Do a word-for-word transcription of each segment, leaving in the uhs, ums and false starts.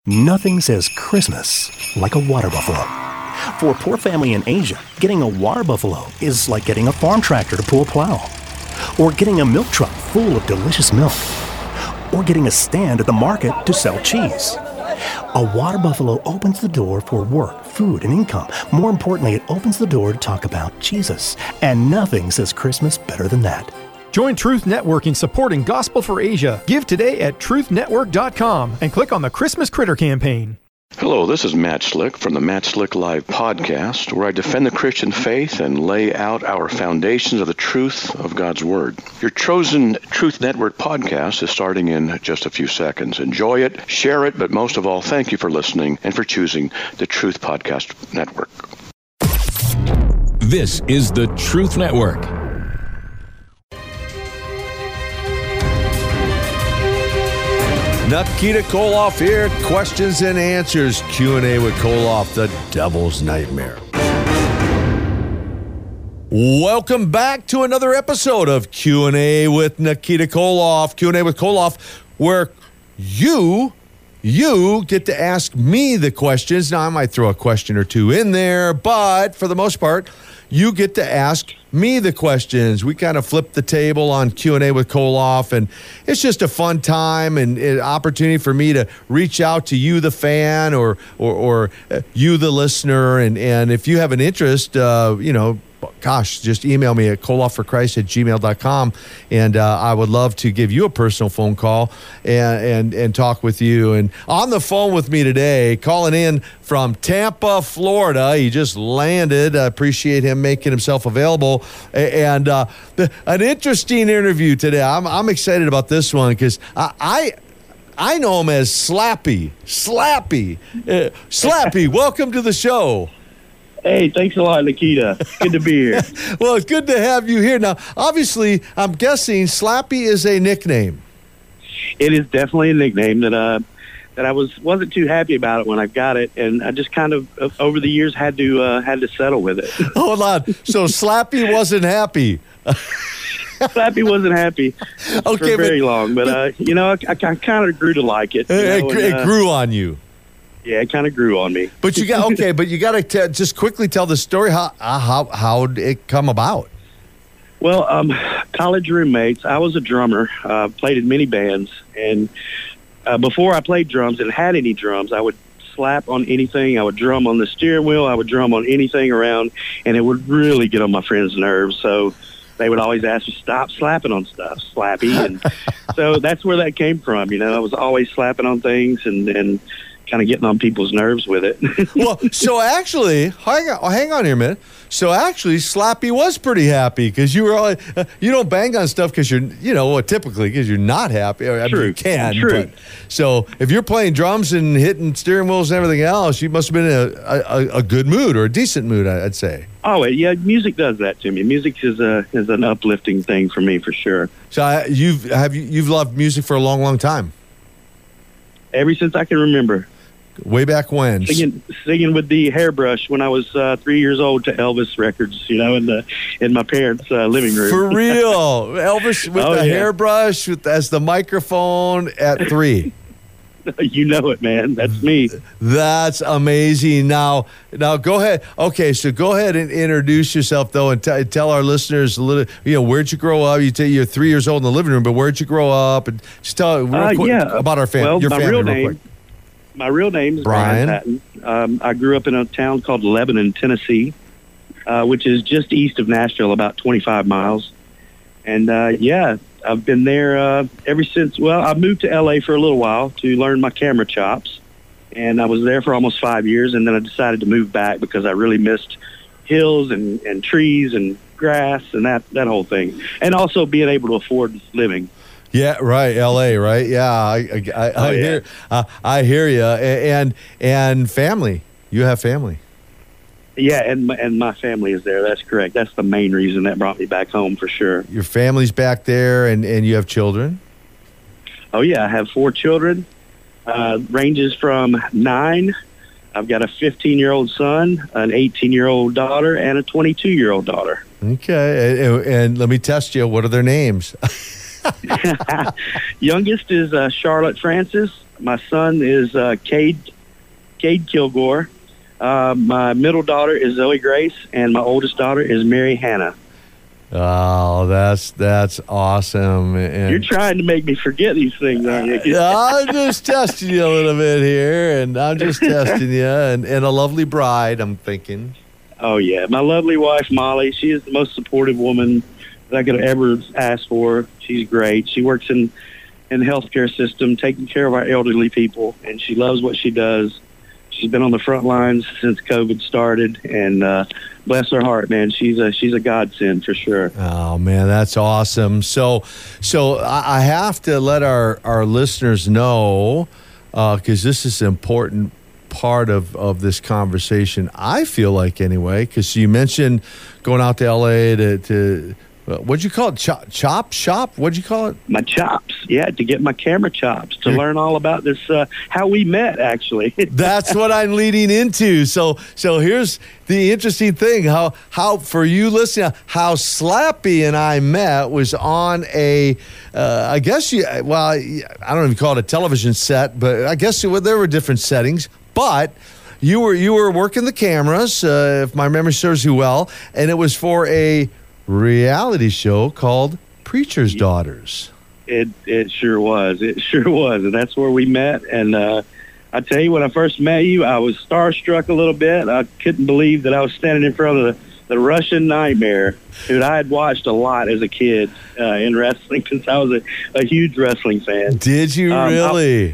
Nothing says Christmas like a water buffalo. For a poor family in Asia, getting a water buffalo is like getting a farm tractor to pull a plow, or getting a milk truck full of delicious milk, or getting a stand at the market to sell cheese. A water buffalo opens the door for work, food, and income. More importantly, it opens the door to talk about Jesus. And nothing says Christmas better than that. Join Truth Network in supporting Gospel for Asia. Give today at truth network dot com and click on the Christmas Critter campaign. Hello, this is Matt Slick from the Matt Slick Live podcast, where I defend the Christian faith and lay out our foundations of the truth of God's Word. Your chosen Truth Network podcast is starting in just a few seconds. Enjoy it, share it, but most of all, thank you for listening and for choosing the Truth Podcast Network. This is the Truth Network. Nikita Koloff here, questions and answers, Q and A with Koloff, the devil's nightmare. Welcome back to another episode of Q and A with Nikita Koloff, Q and A with Koloff, where you, you get to ask me the questions. Now, I might throw a question or two in there, but for the most part, you get to ask me the questions. We kind of flip the table on Q and A with Koloff, and it's just a fun time and an opportunity for me to reach out to you, the fan, or or, or uh, you, the listener. And, and if you have an interest, uh, you know, gosh, just email me at koloff for christ at gmail dot com, and uh, I would love to give you a personal phone call and, and, and talk with you. And on the phone with me today, calling in from Tampa, Florida, he just landed. I appreciate him making himself available. And uh, the, an interesting interview today. I'm, I'm excited about this one because I, I I know him as Slappy. Slappy. Uh, Slappy, welcome to the show. Hey, thanks a lot, Nikita. Good to be here. Well, it's good to have you here. Now, obviously, I'm guessing Slappy is a nickname. It is definitely a nickname that uh that I was wasn't too happy about it when I got it, and I just kind of uh, over the years had to uh, had to settle with it. Hold on. So Slappy wasn't happy. Slappy wasn't happy okay, for very but, long, but uh, you know, I, I kind of grew to like it. You it, know, it, and, uh, it grew on you. Yeah, it kind of grew on me. But you got okay. But you got to just quickly tell the story. How how how did it come about? Well, um, college roommates. I was a drummer. Uh, played in many bands, and uh, before I played drums and had any drums, I would slap on anything. I would drum on the steering wheel. I would drum on anything around, and it would really get on my friends' nerves. So they would always ask me, "Stop slapping on stuff, Slappy." And so that's where that came from. You know, I was always slapping on things and and. kind of getting on people's nerves with it. Well, so actually, hang on, hang on here a minute. So actually, Slappy was pretty happy because you were all, uh, you don't bang on stuff because you're, you know, well, typically because you're not happy. I mean, True. you can. True. But, so if you're playing drums and hitting steering wheels and everything else, you must have been in a, a, a good mood or a decent mood, I'd say. Oh, yeah, music does that to me. Music is a is an uplifting thing for me, for sure. So I, you've have you, you've loved music for a long, long time. Ever since I can remember. Way back when, singing, singing with the hairbrush when I was uh, three years old to Elvis records, you know, in the in my parents' uh, living room. For real, Elvis with oh, the yeah. hairbrush with as the microphone at three. You know it, man. That's me. That's amazing. Now, now go ahead. Okay, so go ahead and introduce yourself though, and t- tell our listeners a little. You know, where'd you grow up? You tell you're three years old in the living room, but where'd you grow up? And just tell real uh, quick yeah. about our family. Well, your my family, real real name. quick. My real name is Brian, Brian Patton. Um, I grew up in a town called Lebanon, Tennessee, uh, which is just east of Nashville, about twenty-five miles. And, uh, yeah, I've been there uh, ever since. Well, I moved to L A for a little while to learn my camera chops. And I was there for almost five years, and then I decided to move back because I really missed hills and, and trees and grass and that, that whole thing. And also being able to afford living. Yeah, right. L A, right? Yeah, I, I, I, oh, I yeah. hear, uh, I hear you. And and family, you have family. Yeah, and my, and my family is there. That's correct. That's the main reason that brought me back home for sure. Your family's back there, and, and you have children. Oh yeah, I have four children. Uh, ranges from nine. I've got a fifteen-year-old son, an eighteen-year-old daughter, and a twenty-two-year-old daughter. Okay, and, and let me test you. What are their names? Youngest is uh, Charlotte Francis. my son is uh, Cade, Cade Kilgore. Uh, my middle daughter is Zoe Grace, and my oldest daughter is Mary Hannah. Oh, that's that's awesome. And you're trying to make me forget these things, aren't you? I'm just testing you a little bit here, and I'm just testing you, and, and a lovely bride, I'm thinking. Oh, yeah. My lovely wife, Molly, she is the most supportive woman that I could have ever asked for. She's great. She works in, in the healthcare system, taking care of our elderly people, and she loves what she does. She's been on the front lines since COVID started, and uh, bless her heart, man. She's a she's a godsend for sure. Oh man, that's awesome. So, so I I have to let our, our listeners know because uh, this is an important part of, of this conversation. I feel like anyway, because you mentioned going out to L A to. to What'd you call it? Chop, chop shop? What'd you call it? My chops. Yeah, to get my camera chops, to learn all about this, uh, how we met, actually. That's what I'm leading into. So so here's the interesting thing. How, how for you listening, how Slappy and I met was on a, uh, I guess, you. well, I don't know if you call it a television set, but I guess there were different settings. But you were, you were working the cameras, uh, if my memory serves you well, and it was for a reality show called Preacher's Daughters. It it sure was. It sure was. And that's where we met. And uh, I tell you, when I first met you, I was starstruck a little bit. I couldn't believe that I was standing in front of the, the Russian Nightmare, who I had watched a lot as a kid uh, in wrestling since I was a, a huge wrestling fan. Did you um, really? I,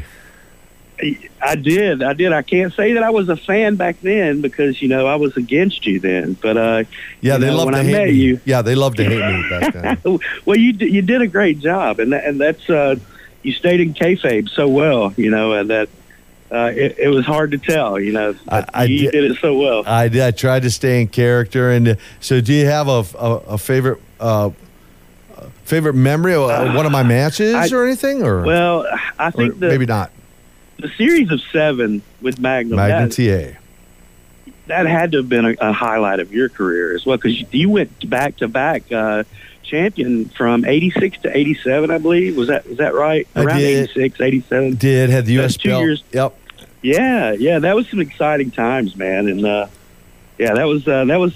I did. I did. I can't say that I was a fan back then because, you know, I was against you then. But, uh, yeah, you they know, loved when to I hate met me. you. Yeah, they loved to hate me back then. Well, you did, you did a great job. And, that, and that's, uh, you stayed in kayfabe so well, you know, and that uh, it, it was hard to tell, you know. I, I you did, did it so well. I did. I tried to stay in character. And uh, so do you have a, a, a favorite uh, favorite memory of uh, one of my matches I, or anything? Or Well, I think that maybe not. The series of seven with Magnum, Magnum that, T A. that had to have been a, a highlight of your career as well, because you, you went back to back uh, champion from eighty-six to eighty-seven, I believe. Was that is that right? I Around did. eighty-six, eighty-seven. Did had the U S That's two belt. years. Yep. Yeah, yeah, that was some exciting times, man, and uh, yeah, that was uh, that was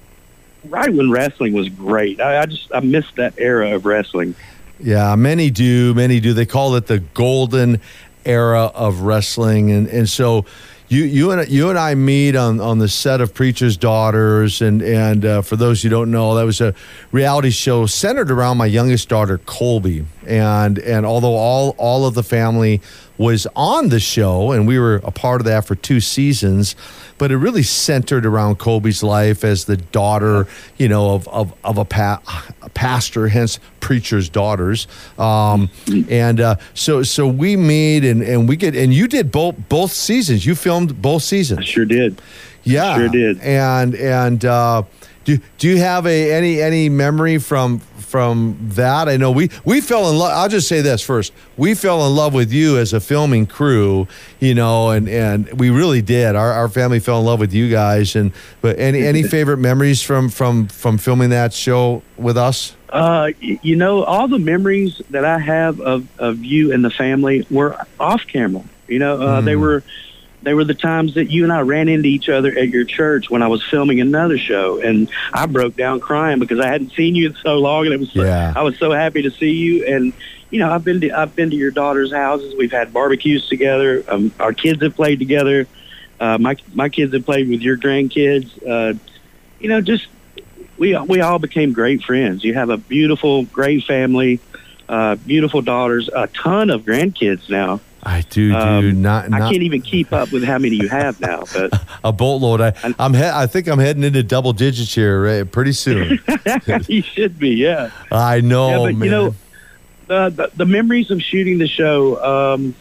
right when wrestling was great. I, I just I missed that era of wrestling. Yeah, many do. Many do. They call it the golden era of wrestling, and and so you you and you and I meet on, on the set of Preacher's Daughters, and and uh, for those who don't know, that was a reality show centered around my youngest daughter Colby, and and although all all of the family was on the show, and we were a part of that for two seasons, but it really centered around Colby's life as the daughter, you know, of of, of a, pa- a pastor, hence Preacher's Daughters. Um, and uh, so so we meet, and, and we get, and you did both both seasons. You filmed both seasons. I sure did. Yeah, sure did. And and uh, do do you have a any any memory from? From that, I know we we fell in love. I'll just say this first: we fell in love with you as a filming crew, you know, and, and we really did. Our our family fell in love with you guys. And but any any favorite memories from from from filming that show with us? Uh, you know, all the memories that I have of of you and the family were off camera. You know, uh, mm. they were. They were the times that you and I ran into each other at your church when I was filming another show, and I broke down crying because I hadn't seen you in so long, and it was so, yeah. I was so happy to see you. And you know, I've been to I've been to your daughter's houses. We've had barbecues together. Um, our kids have played together. Uh, my my kids have played with your grandkids. Uh, you know, just we we all became great friends. You have a beautiful, great family, uh, beautiful daughters, a ton of grandkids now. I do, do um, not, not. I can't even keep up with how many you have now. But a boatload. I, I'm. He, I think I'm heading into double digits here right, pretty soon. You should be. Yeah. I know, yeah, but, man. You know, the, the the memories of shooting the show. Um,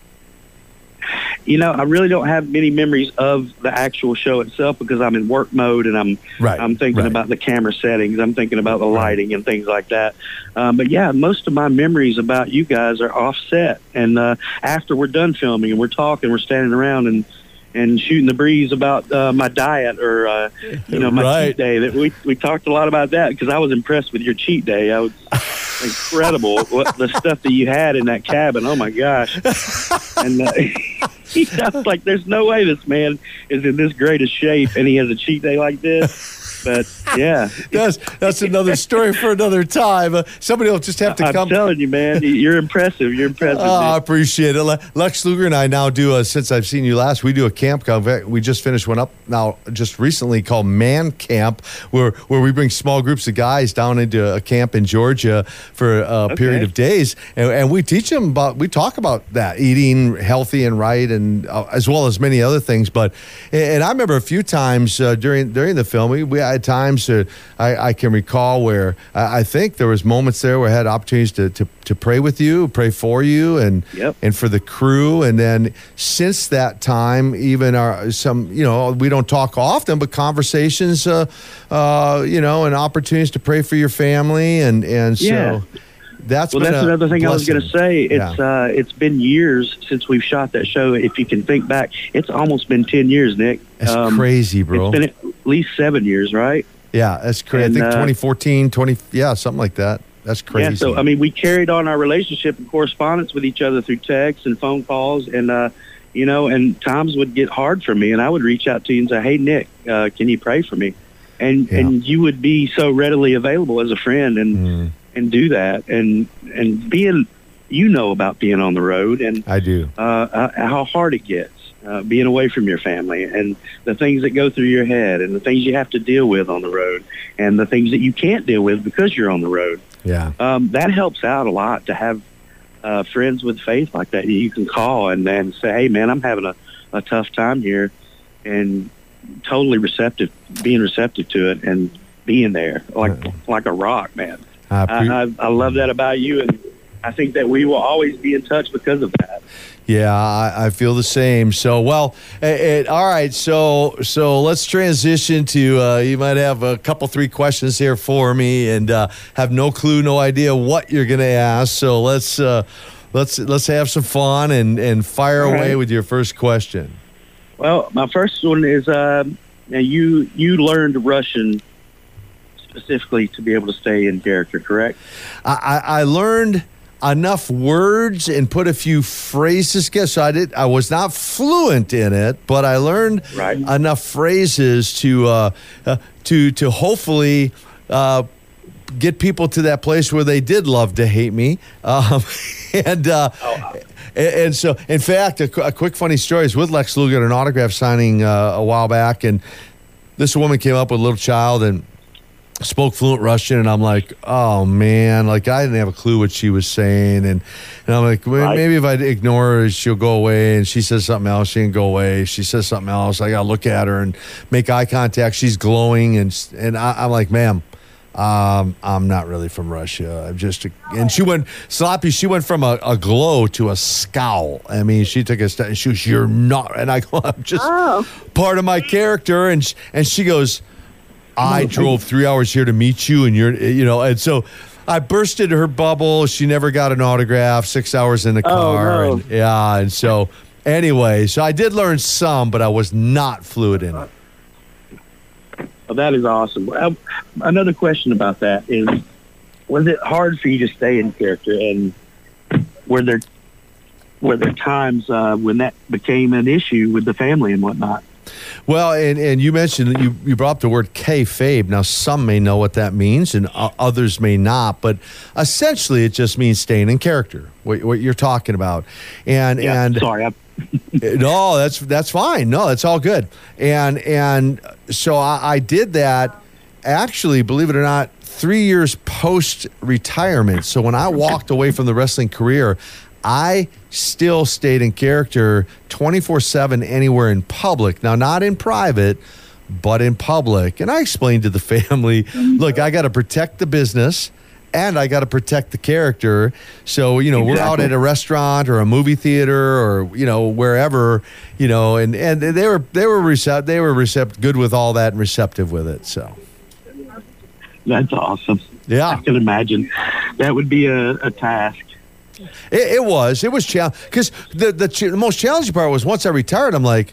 you know, I really don't have many memories of the actual show itself because I'm in work mode and I'm right, I'm thinking right. about the camera settings. I'm thinking about the lighting and things like that. Um, but yeah, most of my memories about you guys are offset. And uh, after we're done filming and we're talking, we're standing around and, and shooting the breeze about uh, my diet or uh, you know my right. cheat day. That we we talked a lot about that because I was impressed with your cheat day. I was incredible what the stuff that you had in that cabin. Oh my gosh. And uh, he was like, there's no way this man is in this great a shape and he has a cheat day like this. But yeah, that's that's another story for another time. Uh, somebody will just have to I'm come. I'm telling you, man, you're impressive. You're impressive. Oh, I dude. appreciate it. Le- Lex Luger and I now do, uh, since I've seen you last, we do a camp. We just finished one up now just recently called Man Camp, where where we bring small groups of guys down into a camp in Georgia for a Okay. period of days, and, and we teach them about, we talk about that, eating healthy and right, and uh, as well as many other things. But and I remember a few times uh, during during the film, we, we had times uh, I, I can recall where I, I think there was moments there where I had opportunities to, to, to pray with you, pray for you, and Yep. and for the crew. And then since that time, even our some you know we don't talk often, but conversations, uh, uh, you know, and opportunities to pray for your family, and and so. Yeah. That's Well, been that's a another thing I was going to blessing. say. It's Yeah. uh, it's been years since we've shot that show. If you can think back, it's almost been ten years, Nick. That's Um, crazy, bro. It's been at least seven years, right? Yeah, that's crazy. And, I think uh, twenty fourteen, twenty yeah, something like that. That's crazy. Yeah. So I mean, we carried on our relationship and correspondence with each other through texts and phone calls, and uh, you know, and times would get hard for me, and I would reach out to you and say, "Hey, Nick, uh, can you pray for me?" And Yeah. and you would be so readily available as a friend, and Mm, and do that, and and being, you know, about being on the road, and I do. uh, uh, how hard it gets, uh, being away from your family, and the things that go through your head, and the things you have to deal with on the road, and the things that you can't deal with because you're on the road. Yeah. Um, that helps out a lot to have uh, friends with faith like that. You can call and then say, "Hey, man, I'm having a, a tough time here," and totally receptive, being receptive to it, and being there like like a rock, man. I appre- I, I, I love that about you, and I think that we will always be in touch because of that. Yeah, I, I feel the same. So, well, it, it, all right. So, so let's transition to. Uh, you might have a couple, three questions here for me, and uh, have no clue, no idea what you're going to ask. So let's uh, let's let's have some fun and and fire All away right. with your first question. Well, my first one is uh, now you you learned Russian specifically to be able to stay in character, correct? I, I, I learned enough words and put a few phrases together. So I did. I was not fluent in it, but I learned Right. enough phrases to uh, uh, to to hopefully uh, get people to that place where they did love to hate me. Um, and uh, and, and so, in fact, a, qu- a quick funny story is with Lex Luger at an autograph signing uh, a while back, and this woman came up with a little child and spoke fluent Russian, and I'm like, oh man, like I didn't have a clue what she was saying, and and I'm like, well, Right. maybe if I ignore her, she'll go away. And she says something else, she didn't go away. She says something else, I gotta look at her and make eye contact. She's glowing, and and I, I'm like, ma'am, um, I'm not really from Russia. I'm just, a, and she went sloppy. She went from a, a glow to a scowl. I mean, she took a step, and she was, you're not, and I go, I'm just part of my character, and sh- and she goes, I drove three hours here to meet you, and you're, you know, and so I bursted her bubble. She never got an autograph. Six hours in the car, no. and yeah, and so anyway, so I did learn some, but I was not fluent in it. Well, that is awesome. Uh, another question about that is, was it hard for you to stay in character, and were there were there times uh, when that became an issue with the family and whatnot? Well, and, and you mentioned, you, you brought up the word kayfabe. Now, some may know what that means, and uh, others may not, but essentially it just means staying in character, what, what you're talking about. And Yeah, and sorry, I, no, that's that's fine. No, that's all good. And and so I, I did that. Actually, believe it or not, three years post retirement. So when I walked away from the wrestling career, I still stayed in character twenty-four seven anywhere in public. Now, not in private, but in public. And I explained to the family, look, I got to protect the business and I got to protect the character. So, you know, we're out Exactly. at a restaurant or a movie theater or, you know, wherever, you know, and, and they were, they were recept, they were recept, good with all that and receptive with it. So, that's awesome. yeah. I can imagine that would be a, a task. It, it was. It was challenging because the the, ch- the most challenging part was once I retired, I'm like,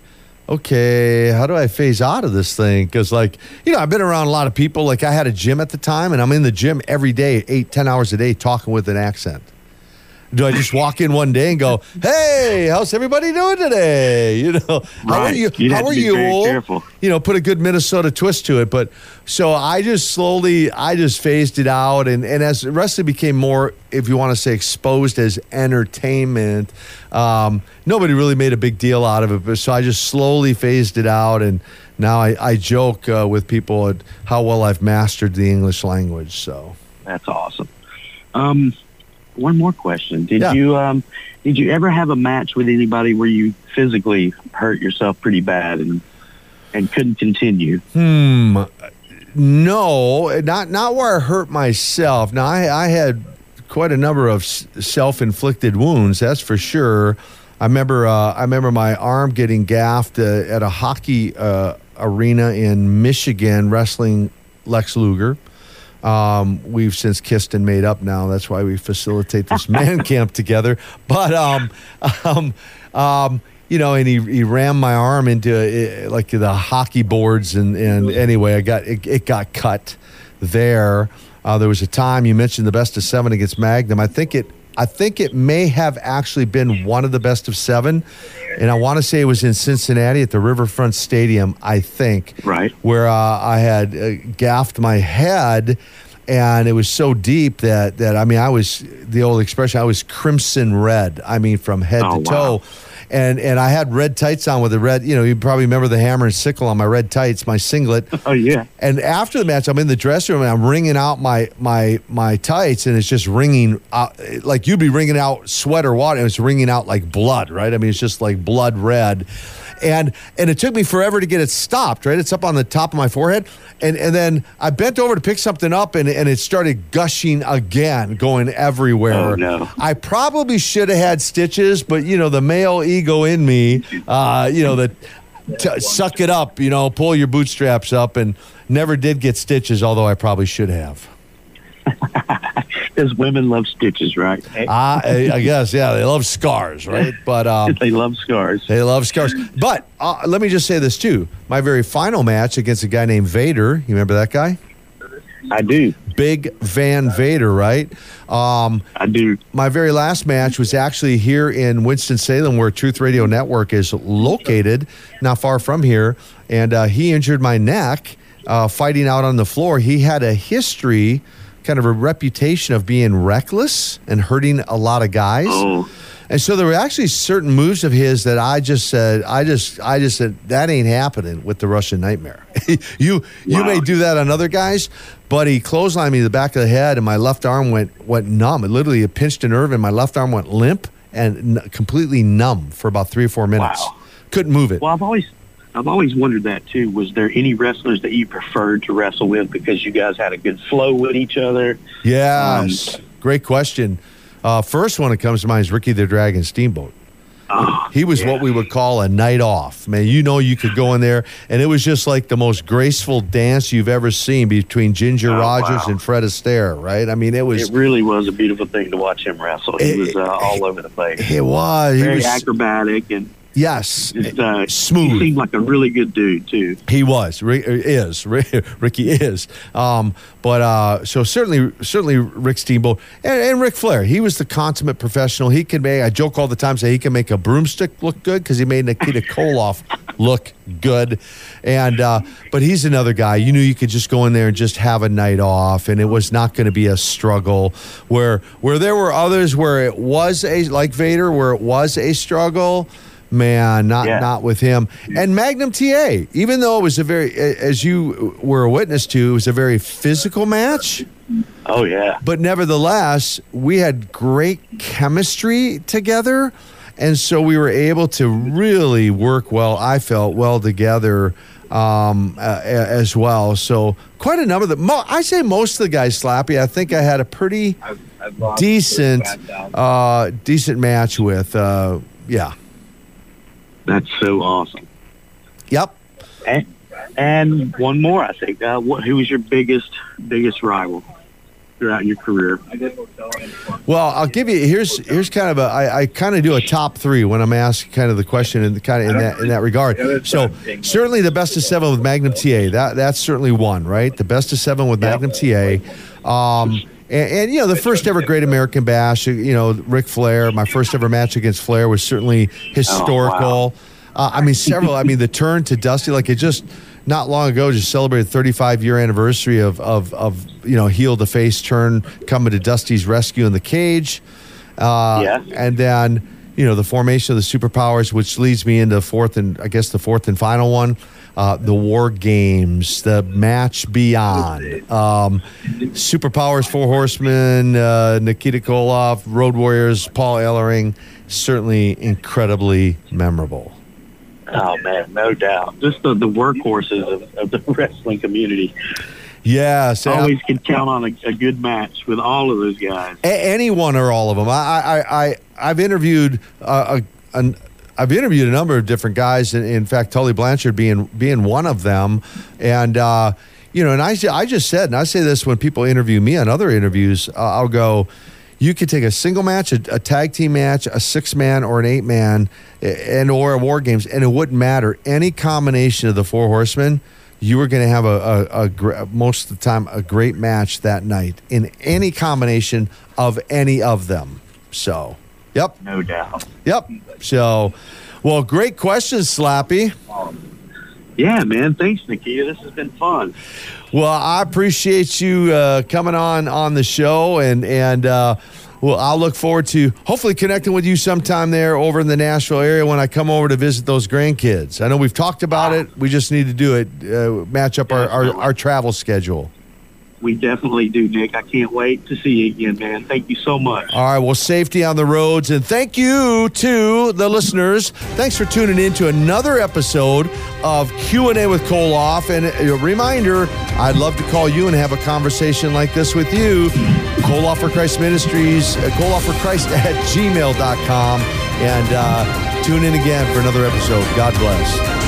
okay, how do I phase out of this thing? Because, like, you know, I've been around a lot of people. Like, I had a gym at the time, and I'm in the gym every day, eight, ten hours a day, talking with an accent. Do I just walk in one day and go, "Hey, how's everybody doing today?" You know, Right. how are you? You'd how have to are be you? very careful. You know, put a good Minnesota twist to it. But so I just slowly, I just phased it out, and and as the rest of it became more, if you want to say, exposed as entertainment, um, nobody really made a big deal out of it. But so I just slowly phased it out, and now I, I joke uh, with people at how well I've mastered the English language. So That's awesome. Um, one more question. Did Yeah. you um, did you ever have a match with anybody where you physically hurt yourself pretty bad and and couldn't continue? Hmm. No, not not where I hurt myself. Now I, I had quite a number of s- self-inflicted wounds. That's for sure. I remember. Uh, I remember my arm getting gaffed uh, at a hockey uh, arena in Michigan, wrestling Lex Luger. Um, we've since kissed and made up now. That's why we facilitate this man camp together. But um, um, um, you know, and he he rammed my arm into uh, like the hockey boards, and, and anyway, I got it, it got cut there. Uh, there was a time you mentioned the best of seven against Magnum. I think it I think it may have actually been one of the best of seven, and I want to say it was in Cincinnati at the Riverfront Stadium, I think, Right. where uh, I had uh, gaffed my head, and it was so deep that that I mean, I was, the old expression, I was crimson red. I mean, from head Oh, to toe. wow. And and I had red tights on with a red, you know, you probably remember the hammer and sickle on my red tights, my singlet. Oh yeah. And after the match, I'm in the dressing room and I'm wringing out my my my tights, and it's just wringing out like you'd be wringing out sweat or water, and it's wringing out like blood, right? I mean, it's just like blood red. And and it took me forever to get it stopped, right? It's up on the top of my forehead. And and then I bent over to pick something up, and, and it started gushing again, going everywhere. Oh, no. I probably should have had stitches, but, you know, the male ego in me, uh, you know, that t- suck it up, you know, pull your bootstraps up, and never did get stitches, although I probably should have. Because women love stitches, right? I, I guess, yeah, they love scars, right? But um, They love scars. they love scars. But uh, let me just say this, too. My very final match against a guy named Vader, you remember that guy? I do. Big Van Vader, right? Um, I do. my very last match was actually here in Winston-Salem, where Truth Radio Network is located, not far from here. And uh, he injured my neck uh, fighting out on the floor. He had a history, kind of a reputation of being reckless and hurting a lot of guys. Oh. And so there were actually certain moves of his that I just said, I just, I just said, that ain't happening with the Russian Nightmare. you, you Wow. may do that on other guys, but he clotheslined me in the back of the head, and my left arm went went numb. It literally it pinched a nerve, and my left arm went limp and n- completely numb for about three or four minutes. Wow. Couldn't move it. Well, I've always, I've always wondered that too. Was there any wrestlers that you preferred to wrestle with because you guys had a good flow with each other? Yes, Um, great question. Uh, first one that comes to mind is Ricky the Dragon Steamboat. Oh, He was yeah. what we would call a night off. Man, you know, you could go in there, and it was just like the most graceful dance you've ever seen between Ginger Oh, Rogers wow. and Fred Astaire, right? I mean, it was, It really was a beautiful thing to watch him wrestle. He It- was uh, all over the place. it was, he Very was, acrobatic and yes, just, uh, smooth. He seemed like a really good dude too. He was, Rick, is, Ricky is. Um, but uh, so certainly, certainly Rick Steamboat and, and Ric Flair. He was the consummate professional. He could make. I joke all the time, say he can make a broomstick look good because he made Nikita Koloff look good. And uh, but he's another guy. You knew you could just go in there and just have a night off, and it was not going to be a struggle. Where where there were others where it was a like Vader, where it was a struggle. Man, not Yeah. not with him. And Magnum T A, even though it was a very, as you were a witness to, it was a very physical match. Oh yeah. But nevertheless, we had great chemistry together. And so we were able to really work well, I felt, well together um, uh, as well. So quite a number of the, mo- I say most of the guys, Slappy, I think I had a pretty decent, uh, decent match with, uh, yeah. That's so awesome. Yep. And, and one more, I think. Uh, what, who was your biggest biggest rival? throughout your career? Well, I'll give you here's here's kind of a I, I kind of do a top three when I'm asked kind of the question in the, kind of in that in that regard. So certainly the best of seven with Magnum T A. That that's certainly one, right? The best of seven with Magnum T A. Um, and, and you know the first ever Great American Bash. You know Ric Flair. My first ever match against Flair was certainly historical. Oh, wow. uh, I mean several. I mean the turn to Dusty, like it just. Not long ago, just celebrated thirty-five year anniversary of, of, of you know, heel to face turn coming to Dusty's rescue in the cage. Uh, yeah. And then, you know, the formation of the Superpowers, which leads me into fourth and, I guess, the fourth and final one, uh, the War Games, the Match Beyond. Um, Superpowers, Four Horsemen, uh, Nikita Koloff, Road Warriors, Paul Ellering, certainly incredibly memorable. Oh, man, no doubt. Just the, the workhorses of, of the wrestling community. Yes. Always can count on a, a good match with all of those guys. A- any one or all of them. I, I, I, I've interviewed uh, a, an, I've interviewed a number of different guys. In, in fact, Tully Blanchard being being one of them. And, uh, you know, and I, I just said, and I say this when people interview me on other interviews, uh, I'll go, you could take a single match, a, a tag team match, a six-man or an eight-man, and or a War Games, and it wouldn't matter. Any combination of the Four Horsemen, you were going to have a, a, a most of the time a great match that night in any combination of any of them. So, yep. No doubt. Yep. So, well, great questions, Slappy. Yeah, man. Thanks, Nikita. This has been fun. Well, I appreciate you uh, coming on on the show, and and uh, well, I'll look forward to hopefully connecting with you sometime there over in the Nashville area when I come over to visit those grandkids. I know we've talked about it. We just need to do it, uh, match up our, our, our travel schedule. We definitely do, Nick. I can't wait to see you again, man. Thank you so much. All right, well, safety on the roads, and thank you to the listeners. Thanks for tuning in to another episode of Q and A with Koloff. And a reminder, I'd love to call you and have a conversation like this with you. Koloff for Christ Ministries, uh, Koloff for Christ at gmail dot com. And uh, tune in again for another episode. God bless.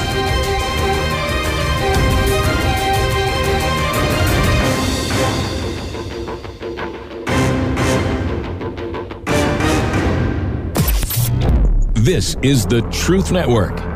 This is the Truth Network.